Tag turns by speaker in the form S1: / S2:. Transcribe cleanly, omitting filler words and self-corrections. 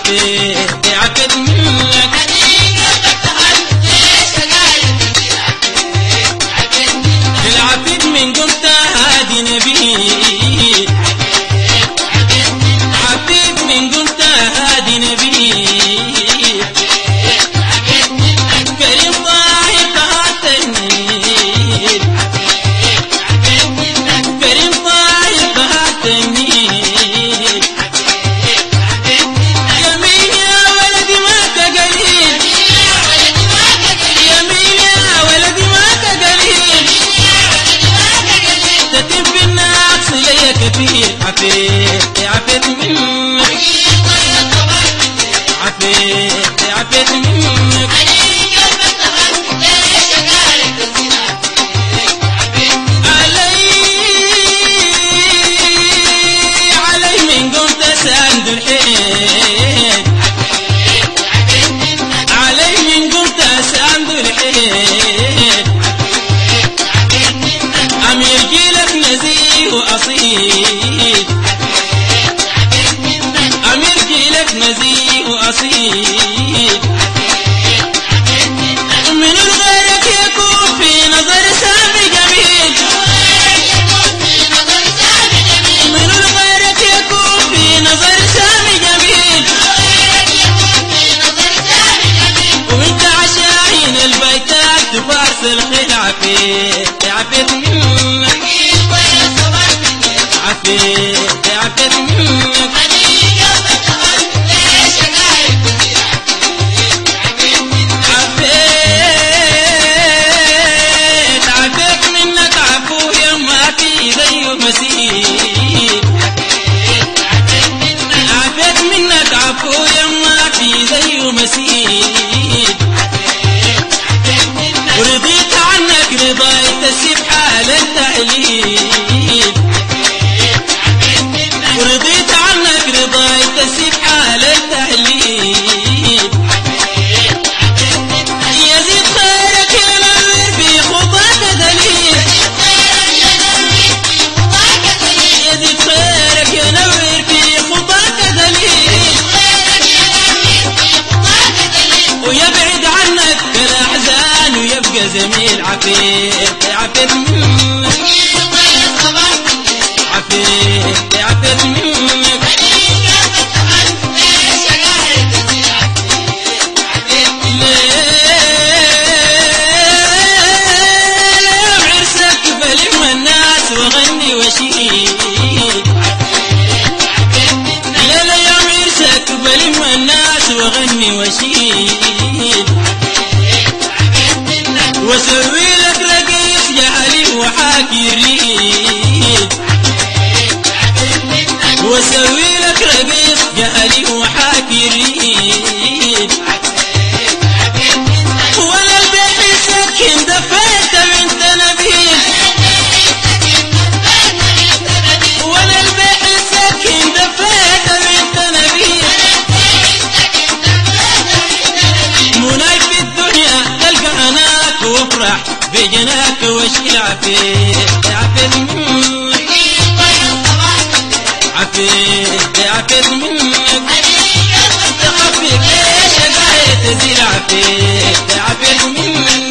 S1: عفيت عفيت منك العفيت من قمت هادي نبي عفيت من قمت هادي نبي كريم طاهر طهرت النيل كريم طاهر طهرت النيل يمين يا ولدي ما تقليل يمين يا ولدي ما تقليل تتم في الناس لي كثير عفيت عفيت منك عفيت عفيت منك علي من قمت ساند الحين علي من قمت ساند الحين أمير جيلك نزيه وأصيل أمير جيلك نزيه وأصيل من غيرك يكون في نظر سامي جميل من غيرك يكون في نظر سامي جميل وانت عشاين البيتات تفارس الخيل عفيت عفيت منك عفيت عفيت منك عفيت عفيت منك عفو يما في زي مسيد عفيت منك عفو يما في زي مسيد ورضيت عنك رضايت تسيب حال التهليل ورضيت عنك رضايت تسيب حال التهليل يزيد خيرك ينور في خطاك دليل يزيد خيرك ينور في خطاك دليل ويبعد عنك الأحزان ويبقى زميل عفيت عفيت منك عفيت عفيت منك ليلة عرسك بلم الناس وغني وشيد ليلة يوم عرسك بلم الناس وغني وشيد وسوي لك رقيص جهلي وحاكي ريد وسوي لك رقيص جهلي وحاكي ريد ولا البيت سكن دفيت بنت نبيل ولا البيت سكن دفيت بنت نبيل مناك في الدنيا تلقى هناك وافرح بجناك واشيل عفيت عفيت منك عفيت عفيت منك تخفيك ليش قاعد تزيل عفيت عفيت منك